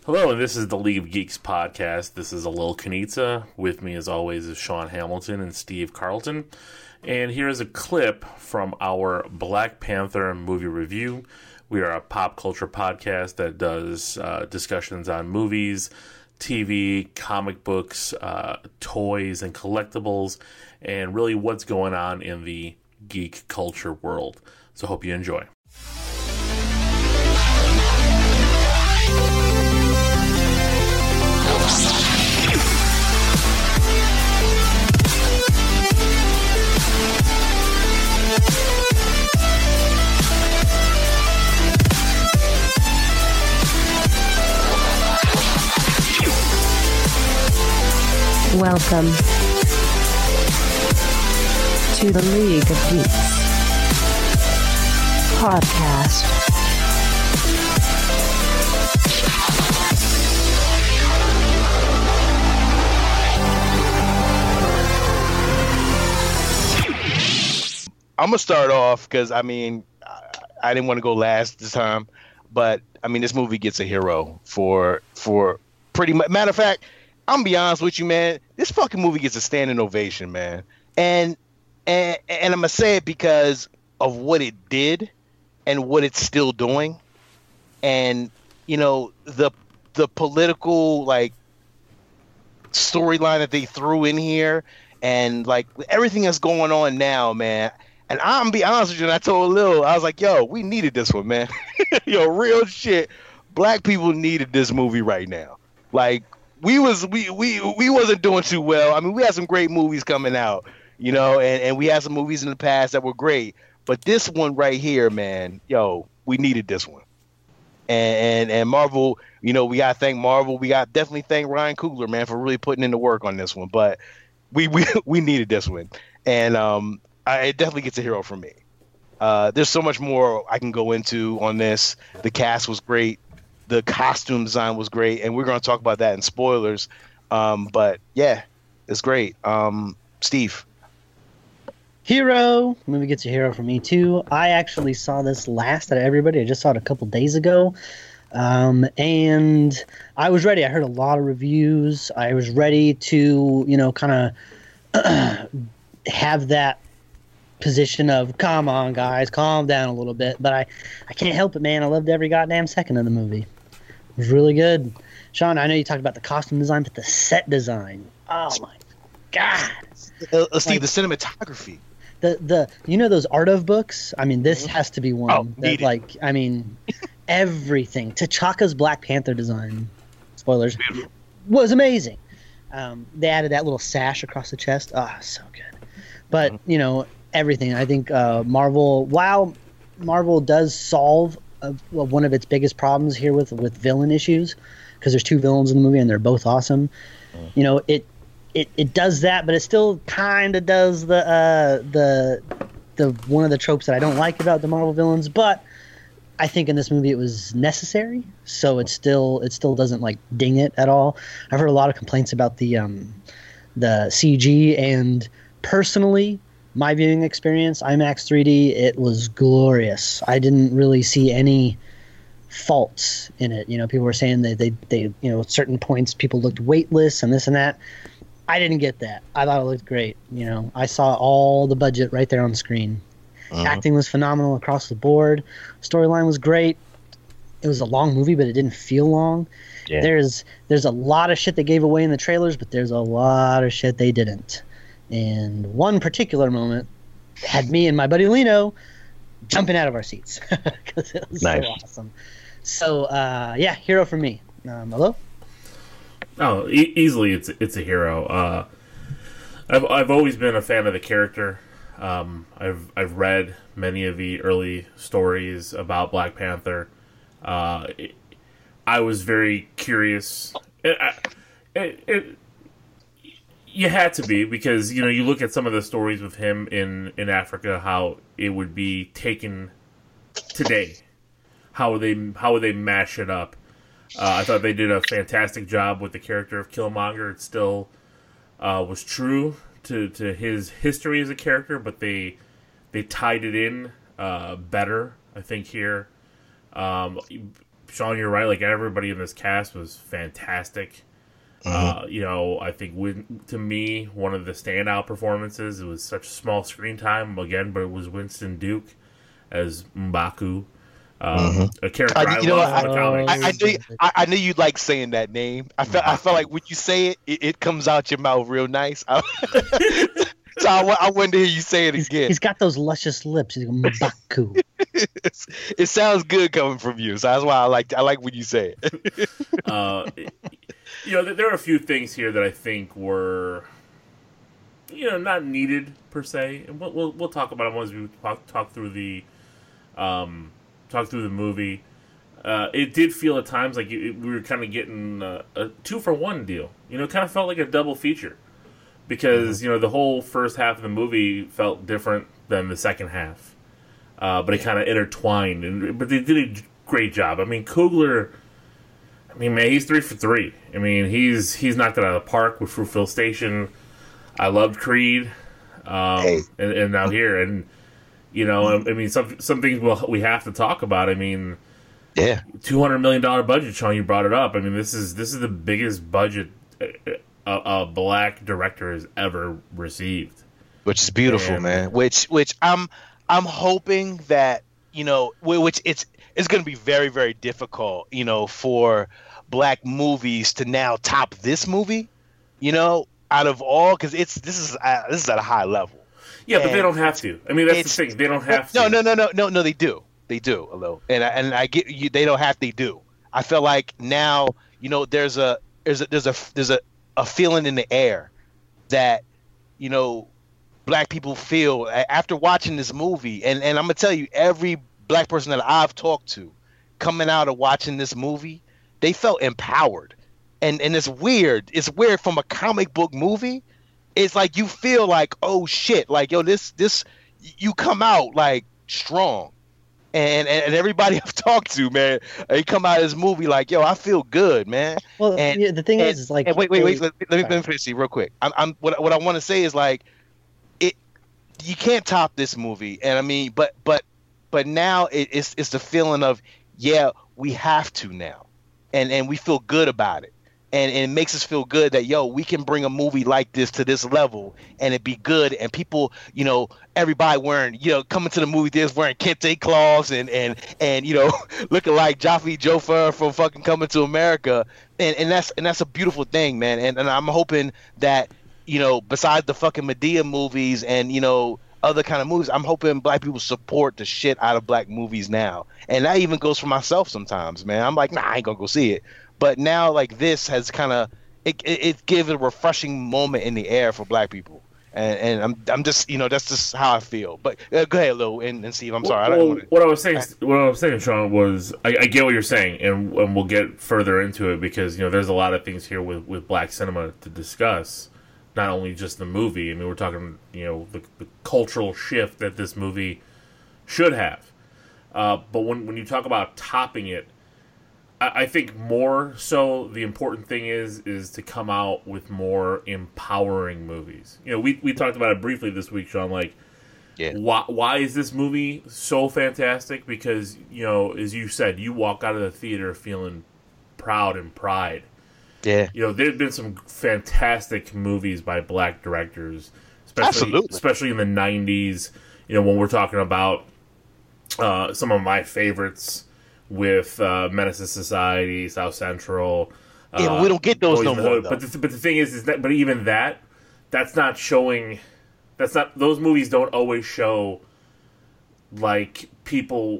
Hello, and this is the League of Geeks podcast. This is Alil Kanitsa. With me, as always, is Sean Hamilton and Steve Carlton. And here is a clip from our Black Panther movie review. We are a pop culture podcast that does discussions on movies, TV, comic books, toys, and collectibles, and really what's going on in the geek culture world. So hope you enjoy. Welcome to the League of Geeks podcast. I'm gonna start off because I didn't want to go last this time, but this movie gets a hero for pretty much. Matter of fact, I'm gonna be honest with you, man. This fucking movie gets a standing ovation, man. And I'm gonna say it because of what it did and what it's still doing, and the political storyline that they threw in here, and everything that's going on now, man. And I'm gonna be honest with you, and I told Lil, I was like, yo, we needed this one, man. Yo, real shit. Black people needed this movie right now. We wasn't doing too well. We had some great movies coming out, and we had some movies in the past that were great. But this one right here, man, yo, we needed this one. And Marvel, we gotta thank Marvel. We got definitely thank Ryan Coogler, man, for really putting in the work on this one. But we needed this one, and it definitely gets a hero from me. There's so much more I can go into on this. The cast was great. The costume design was great, and we're going to talk about that in spoilers. But yeah, it's great. Steve. Hero. Movie gets a hero for me too. I actually saw this last out of everybody. I just saw it a couple days ago. And I was ready. I heard a lot of reviews. I was ready to, kind of have that position of, come on, guys, calm down a little bit. But I can't help it, man. I loved every goddamn second of the movie. It was really good. Sean, I know you talked about the costume design, but the set design. Oh, my God. Steve, the cinematography. The those Art of books? This has to be one. Everything. T'Chaka's Black Panther design, spoilers, was amazing. They added that little sash across the chest. Oh, so good. But, everything. I think while Marvel does solve one of its biggest problems here with villain issues, because there's two villains in the movie and they're both awesome. It does that, but it still kind of does the one of the tropes that I don't like about the Marvel villains. But I think in this movie it was necessary, so it still doesn't ding it at all. I've heard a lot of complaints about the CG, and personally, my viewing experience, IMAX 3D, it was glorious. I didn't really see any faults in it. People were saying that they at certain points people looked weightless and this and that. I didn't get that. I thought it looked great. I saw all the budget right there on the screen. Acting was phenomenal across the board. Storyline was great. It was a long movie, but it didn't feel long. Yeah. There's a lot of shit they gave away in the trailers, but there's a lot of shit they didn't. And one particular moment had me and my buddy Lino jumping out of our seats because it was so awesome. So, hero for me. Hello? Oh, easily it's a hero. I've always been a fan of the character. I've read many of the early stories about Black Panther. I was very curious. You had to be, because you look at some of the stories with him in Africa, how it would be taken today, how would they mash it up. I thought they did a fantastic job with the character of Killmonger. It still was true to his history as a character, but they tied it in better, I think, here. Sean, you're right. Like, everybody in this cast was fantastic. I think to me, one of the standout performances, it was such small screen time again, but it was Winston Duke as M'Baku, a character I love from the comics. I knew you'd like saying that name. I felt like when you say it comes out your mouth real nice. So I wanted to hear you say it again. He's got those luscious lips. He's going M'Baku. It sounds good coming from you, so that's why I like when you say it. There are a few things here that I think were, not needed per se, and we'll talk about them as we talk through the movie. It did feel at times like we were kind of getting a 2-for-1 deal. It kind of felt like a double feature because the whole first half of the movie felt different than the second half, but it kind of intertwined. But they did a great job. I mean, Coogler. Man, he's 3 for 3. I mean, he's knocked it out of the park with Fruitvale Station. I loved Creed, and now here, and I mean, some things we have to talk about. I mean, yeah, $200 million budget. Sean, you brought it up. I mean, this is the biggest budget a black director has ever received, which is beautiful, man. Which I'm hoping that which it's going to be very, very difficult, for black movies to now top this movie, out of all, because this is at a high level. Yeah, but they don't have to. I mean, that's the thing. They don't have to. No. They do. They do a little, and I get you. They don't have. They do. I feel like now, there's a feeling in the air that, black people feel after watching this movie, and I'm gonna tell you, every black person that I've talked to coming out of watching this movie, they felt empowered. And it's weird. It's weird from a comic book movie. It's like you feel like, oh shit, like, yo, this you come out like strong. And everybody I've talked to, man, they come out of this movie like, yo, I feel good, man. Well, the thing is like, wait, let me finish real quick. What I want to say is like, you can't top this movie. And I mean, but now it's the feeling of, yeah, we have to now, and we feel good about it, and it makes us feel good that, yo, we can bring a movie like this to this level and it be good, and people, everybody wearing, coming to the movie theaters wearing kente cloths and looking like Jaffe Joffer from fucking Coming to America, and that's a beautiful thing, man, and I'm hoping that, besides the fucking Madea movies and other kind of movies, I'm hoping black people support the shit out of black movies now. And that even goes for myself sometimes, man. I'm like, nah, I ain't gonna go see it. But now, like, this has kind of it gives a refreshing moment in the air for black people. And I'm just, that's just how I feel. But go ahead, Lou, and Steve. I'm sorry. I don't want to. What I was saying, Sean, was I get what you're saying, and we'll get further into it because there's a lot of things here with black cinema to discuss. Not only just the movie. I mean, we're talking, the cultural shift that this movie should have. But when you talk about topping it, I think more so the important thing is to come out with more empowering movies. We talked about it briefly this week, Sean. Like, why is this movie so fantastic? Because, as you said, you walk out of the theater feeling proud and pride. Yeah. There's been some fantastic movies by black directors, especially in the 90s, when we're talking about some of my favorites with Menace to Society, South Central. Yeah, but we don't get those no more, though. But the thing is that, but even that's not showing, those movies don't always show, like, people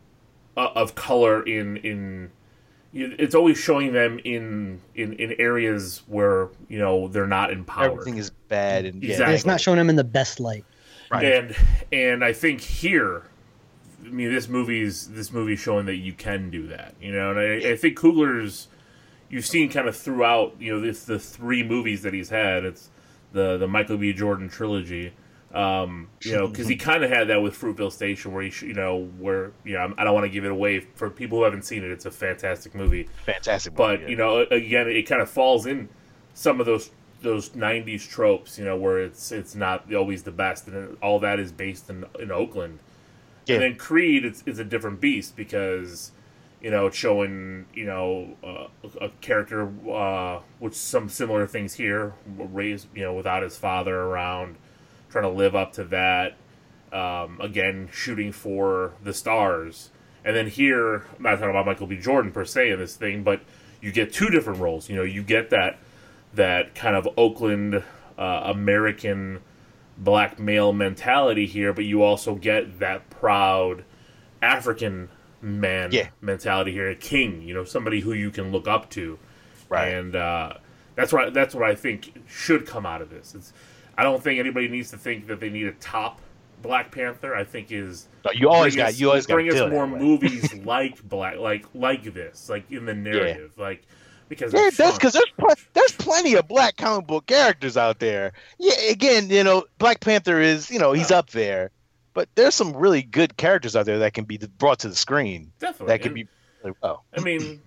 of color in it's always showing them in areas where they're not empowered. Everything is bad, and exactly. It's not showing them in the best light. Right. And I think here, I mean, this movie's showing that you can do that. And I think Coogler's, you've seen kind of throughout the 3 movies that he's had. It's the Michael B. Jordan trilogy. Because he kind of had that with Fruitvale Station, where I don't want to give it away for people who haven't seen it. It's a fantastic movie. But again, it kind of falls in some of those 90s tropes, where it's not always the best, and all that is based in Oakland. Yeah. And then Creed is a different beast because showing a character with some similar things here, raised without his father around, trying to live up to that. Again, shooting for the stars. And then here, I'm not talking about Michael B. Jordan per se in this thing, but you get two different roles. You get that kind of Oakland American black male mentality here, but you also get that proud African man mentality here, a king, somebody who you can look up to. Right. And that's what I think should come out of this. I don't think anybody needs to think that they need a top Black Panther. I think you always got bring us more movies like this, like in the narrative, because there's plenty of black comic book characters out there. Yeah, again, Black Panther is he's up there, but there's some really good characters out there that can be brought to the screen. Definitely, that can be. I mean,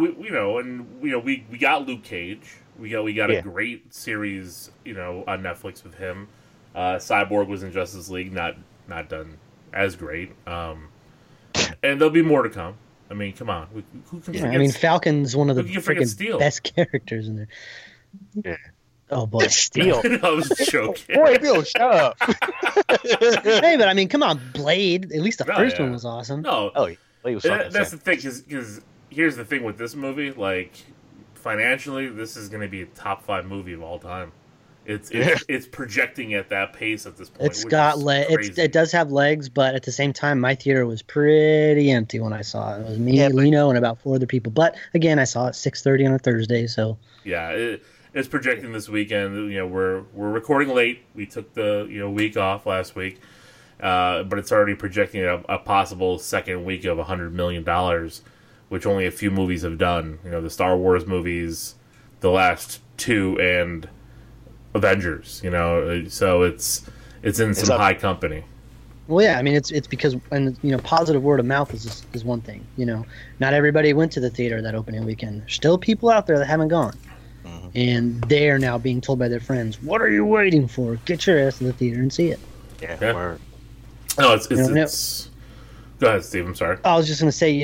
we got Luke Cage. We got a great series, on Netflix with him. Cyborg was in Justice League, not done as great. And there'll be more to come. I mean, come on. Who can forget? I mean, Falcon's one of the freaking best characters in there. Yeah. Oh boy, Steel. I was joking. Boy, Bill, shut up. Hey, but I mean, come on, Blade. At least the first one was awesome. No, Blade was that's the thing. Because here's the thing with this movie, financially, this is going to be a top 5 movie of all time. It's projecting at that pace at this point. It's got it does have legs, but at the same time, my theater was pretty empty when I saw it. It was me, Lino, and about 4 other people. But again, I saw it 6:30 on a Thursday, so yeah, it's projecting this weekend. We're recording late. We took the week off last week, but it's already projecting a possible second week of $100 million, which only a few movies have done. The Star Wars movies, the last 2, and Avengers, so it's in some high company. Well, yeah, I mean it's because positive word of mouth is one thing. Not everybody went to the theater that opening weekend. There's still people out there that haven't gone, and they are now being told by their friends, "What are you waiting for? Get your ass to the theater and see it." Yeah. No, it's. Go ahead, Steve. I'm sorry. I was just going to say,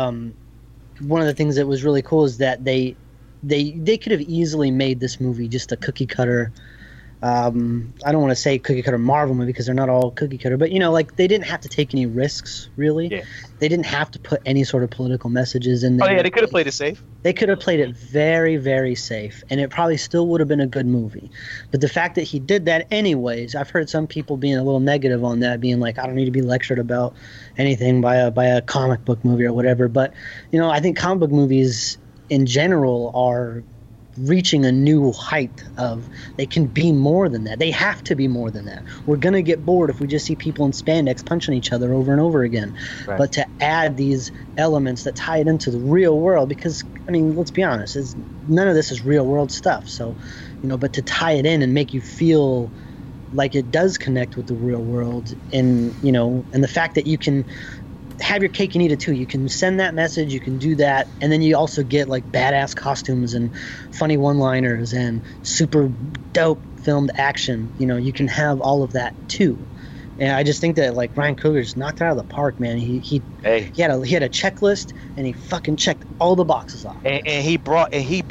one of the things that was really cool is that they could have easily made this movie just a cookie cutter. I don't want to say cookie cutter Marvel movie because they're not all cookie cutter, but they didn't have to take any risks really. Yeah. They didn't have to put any sort of political messages in there. Oh yeah, they could have played it safe. They could have played it very, very safe, and it probably still would have been a good movie. But the fact that he did that anyways, I've heard some people being a little negative on that, being like, I don't need to be lectured about anything by a comic book movie or whatever. But I think comic book movies in general are reaching a new height of they can be more than that. They have to be more than that. We're going to get bored if we just see people in spandex punching each other over and over again. Right. But to add these elements that tie it into the real world, because, I mean, let's be honest, none of this is real world stuff. So, but to tie it in and make you feel like it does connect with the real world, and, and the fact that you can have your cake and eat it too. You can send that message, you can do that, and then you also get badass costumes and funny one-liners and super dope filmed action. You can have all of that too. And I just think that Ryan Coogler just knocked it out of the park, man. He had a checklist and he fucking checked all the boxes off. And he brought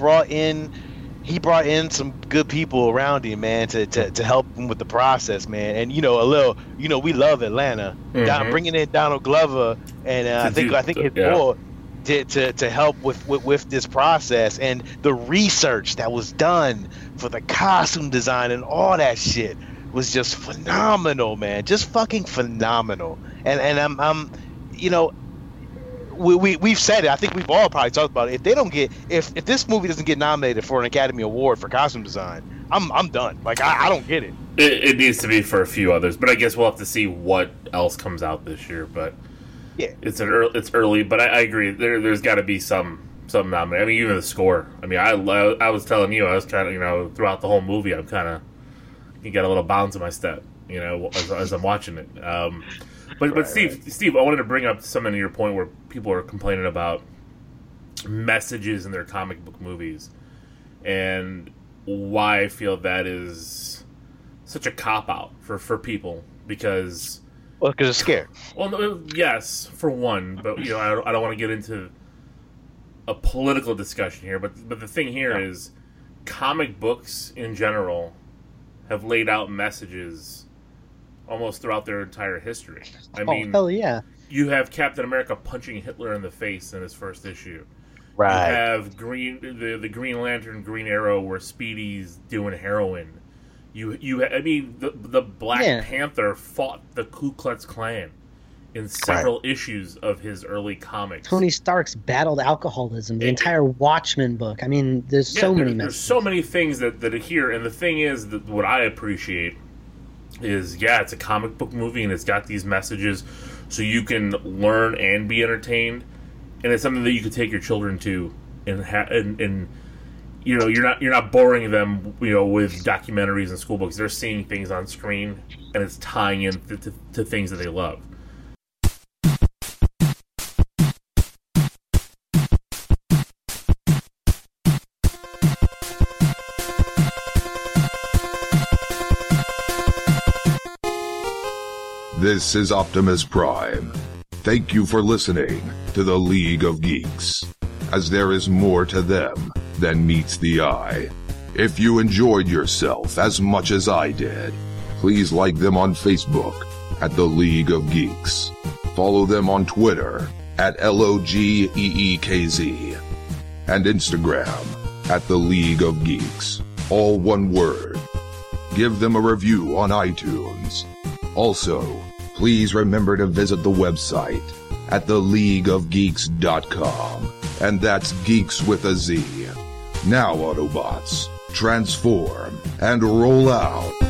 in some good people around him, man, to help him with the process, man. And we love Atlanta. Bringing in Donald Glover, and I think his boy to help with this process and the research that was done for the costume design and all that shit was just phenomenal, man. Just fucking phenomenal. And I'm we've said it. I think we've all probably talked about it. If this movie doesn't get nominated for an Academy Award for costume design, I'm done. I don't get it. It needs to be for a few others, but I guess we'll have to see what else comes out this year. But yeah, it's early, but I agree. There's got to be some nomination. I mean, even the score. I mean, I was telling you, I was trying to throughout the whole movie, I'm kind of you got a little bounce in my step, as I'm watching it. But right, Steve, I wanted to bring up something to your point where people are complaining about messages in their comic book movies, and why I feel that is such a cop out for people because it's scared. Well, no, yes, for one, but I don't want to get into a political discussion here, but the thing here is comic books in general have laid out messages almost throughout their entire history. I mean, hell yeah. You have Captain America punching Hitler in the face in his first issue. Right. You have the Green Lantern, Green Arrow, where Speedy's doing heroin. The Black Panther fought the Ku Klux Klan in several issues of his early comics. Tony Stark's battled alcoholism. The entire Watchmen book. I mean, there's so many messages. There's so many things that are here, and the thing is that what I appreciate is, it's a comic book movie, and it's got these messages, so you can learn and be entertained, and it's something that you can take your children to, and you're not boring them, with documentaries and school books. They're seeing things on screen, and it's tying in to things that they love. This is Optimus Prime. Thank you for listening to the League of Geeks, as there is more to them than meets the eye. If you enjoyed yourself as much as I did, please like them on Facebook at the League of Geeks. Follow them on Twitter at LOGEEKZ and Instagram at the League of Geeks, all one word. Give them a review on iTunes. Also, please remember to visit the website at theleagueofgeeks.com, and that's geeks with a Z. Now, Autobots, transform and roll out.